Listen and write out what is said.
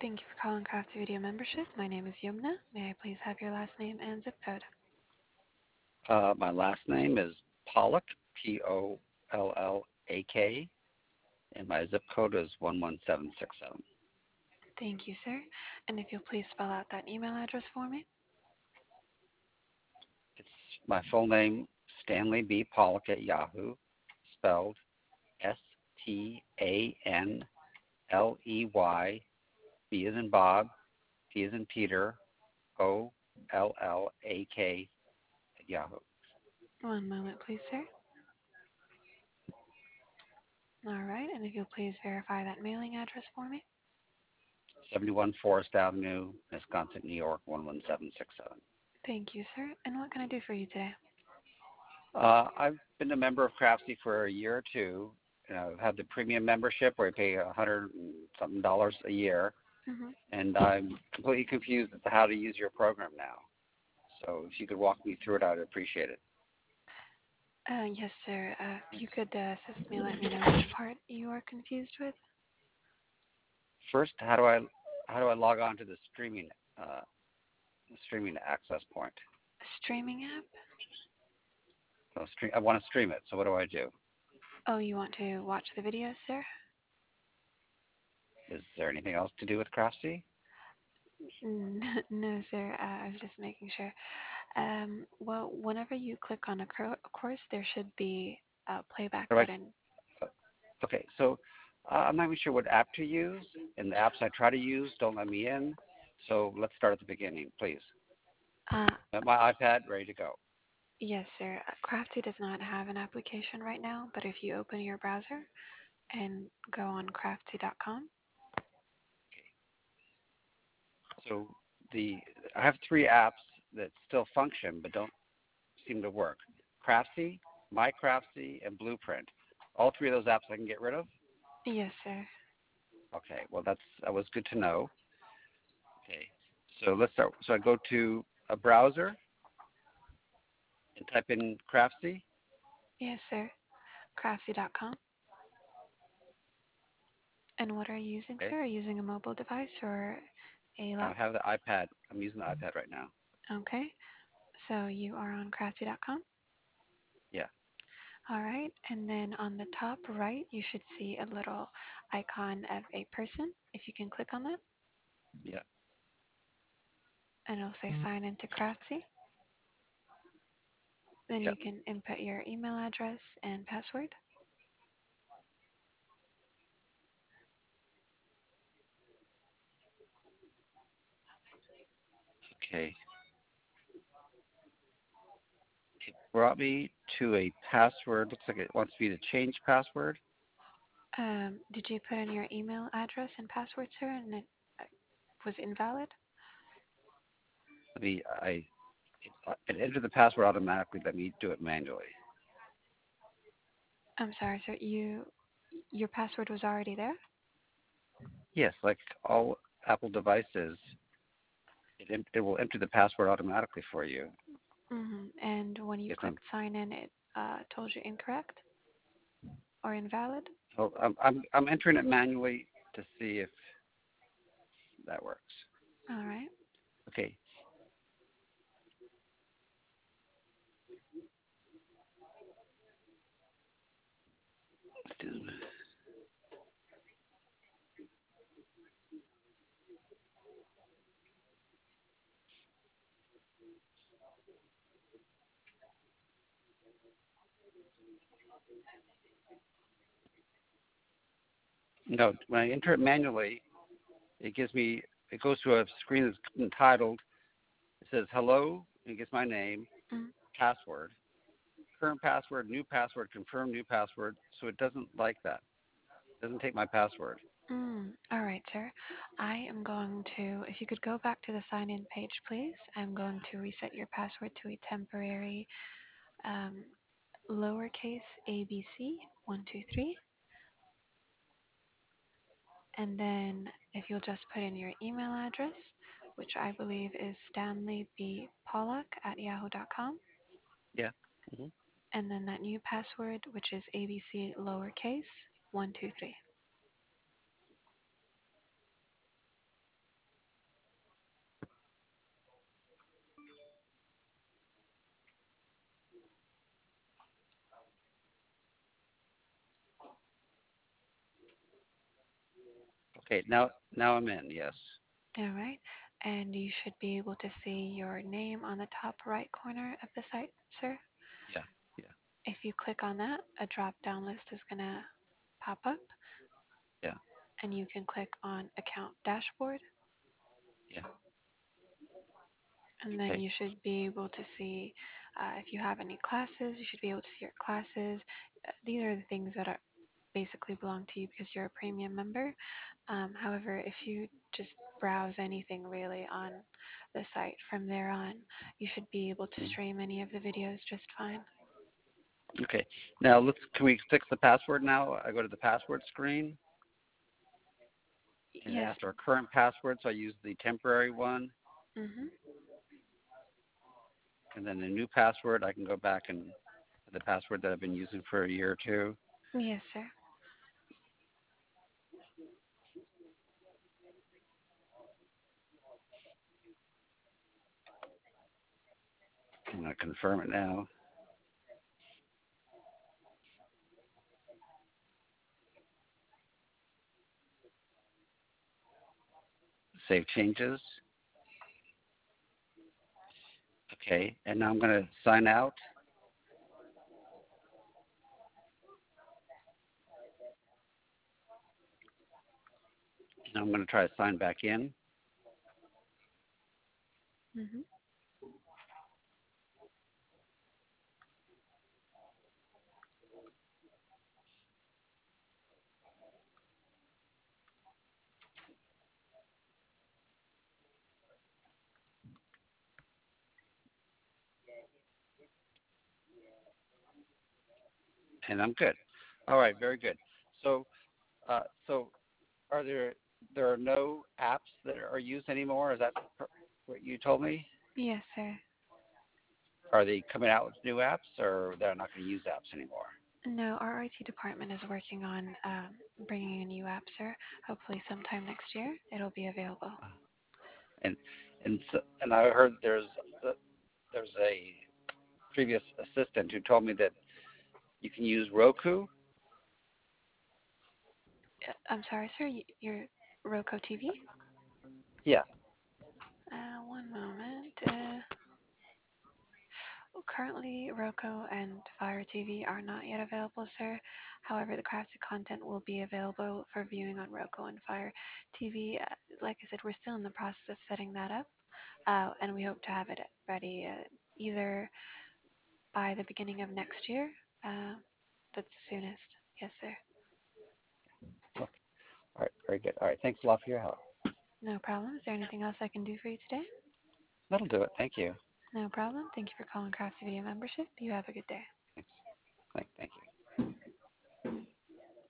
Thank you for calling Crafty Video Membership. My name is Yumna. May I please have your last name and zip code? My last name is Pollack, Pollak, and my zip code is 11767. Thank you, sir. And if you'll please spell out that email address for me. It's my full name, Stanley B. Pollack at Yahoo, spelled Stanley, B as in Bob, P as in Peter, Ollak at Yahoo. One moment, please, sir. All right. And if you'll please verify that mailing address for me. 71 Forest Avenue, Wisconsin, New York, 11767. Thank you, sir. And what can I do for you today? I've been a member of Craftsy for a year or two. I've had the premium membership where I pay $100 and something a year, Mm-hmm. and I'm completely confused as to how to use your program now. So if you could walk me through it, I'd appreciate it. Yes, sir. If you could assist me, let me know which part you are confused with. First, how do I log on to the streaming access point? A streaming app? So I want to stream it. So what do I do? Oh, you want to watch the video, sir? Is there anything else to do with Craftsy? No, sir. I was just making sure. Well, whenever you click on a course, there should be a playback How do button. I, okay, so I'm not even sure what app to use, and the apps I try to use don't let me in. So let's start at the beginning, please. Uh, My iPad ready to go. yes, sir. Crafty does not have an application right now, but if you open your browser and go on crafty.com. So I have three apps that still function but don't seem to work. Craftsy, My Craftsy, and Blueprint. All three of those apps I can get rid of? Yes, sir. Okay, well that was good to know. Okay, so let's start. So I go to a browser and type in Craftsy. Yes, sir. Crafty.com. And what are you using, Okay, sir? Are you using a mobile device or a I laptop? have the iPad. I'm using the iPad right now. Okay. So you are on crafty.com. Yeah, All right. And then on the top right, you should see a little icon of a person. If you can click on that, yeah. and it'll say sign into Craftsy. Then Yeah. you can input your email address and password. Okay. It brought me to a password. Looks like it wants me to change password. Did you put in your email address and password, sir, and it was invalid? Let me, it entered the password automatically. Let me do it manually. I'm sorry, sir. Your password was already there? Yes, like all Apple devices, it will enter the password automatically for you. And when you Yes, clicked sign in, it told you incorrect or invalid? I'm entering it manually to see if that works. All right. Okay. No, when I enter it manually, it goes to a screen that's entitled, it says hello, and it gets my name, Mm, password, current password, new password, confirm new password. So it doesn't like that. It doesn't take my password. All right, sir. I am going to, if you could go back to the sign in page, please. I'm going to reset your password to a temporary um, lowercase ABC123. And then if you'll just put in your email address, which I believe is stanleybpollack@yahoo.com, Yeah. Hmm. and then that new password, which is ABC lowercase 123. Okay, now I'm in. Yes. All right. And you should be able to see your name on the top right corner of the site, sir. Yeah. Yeah. If you click on that, a drop down list is going to pop up, Yeah. and you can click on Account Dashboard, Yeah. and then Okay. you should be able to see if you have any classes. You should be able to see your classes. These are the things that are basically belong to you because you're a premium member. However, if you just browse anything really on the site from there on, you should be able to Mm. stream any of the videos just fine. Okay. Now let's. Can we fix the password now? I go to the password screen, and it Yes. asks our current password, so I use the temporary one, Mm-hmm. and then the new password. I can go back and the password that I've been using for a year or two. Yes, sir. I'm going to confirm it now. Save changes. Okay, and now I'm going to sign out, and I'm going to try to sign back in. Mm-hmm. And I'm good. All right, very good. So, so are there are no apps that are used anymore? Is that what you told me? Yes, sir. Are they coming out with new apps, or they're not going to use apps anymore? No, our IT department is working on bringing a new app, sir. Hopefully, sometime next year, it'll be available. And and I heard there's a previous assistant who told me that you can use Roku. I'm sorry, sir. Your Roku TV? Yeah. One moment. Currently, Roku and Fire TV are not yet available, sir. However, the crafted content will be available for viewing on Roku and Fire TV. Like I said, we're still in the process of setting that up, and we hope to have it ready either by the beginning of next year. Uh, that's the soonest. Yes, sir. Okay. All right. Very good. All right. Thanks a lot for your help. No problem. Is there anything else I can do for you today? That'll do it. Thank you. No problem. Thank you for calling Crafty Video Membership. You have a good day. Thanks. Thank you.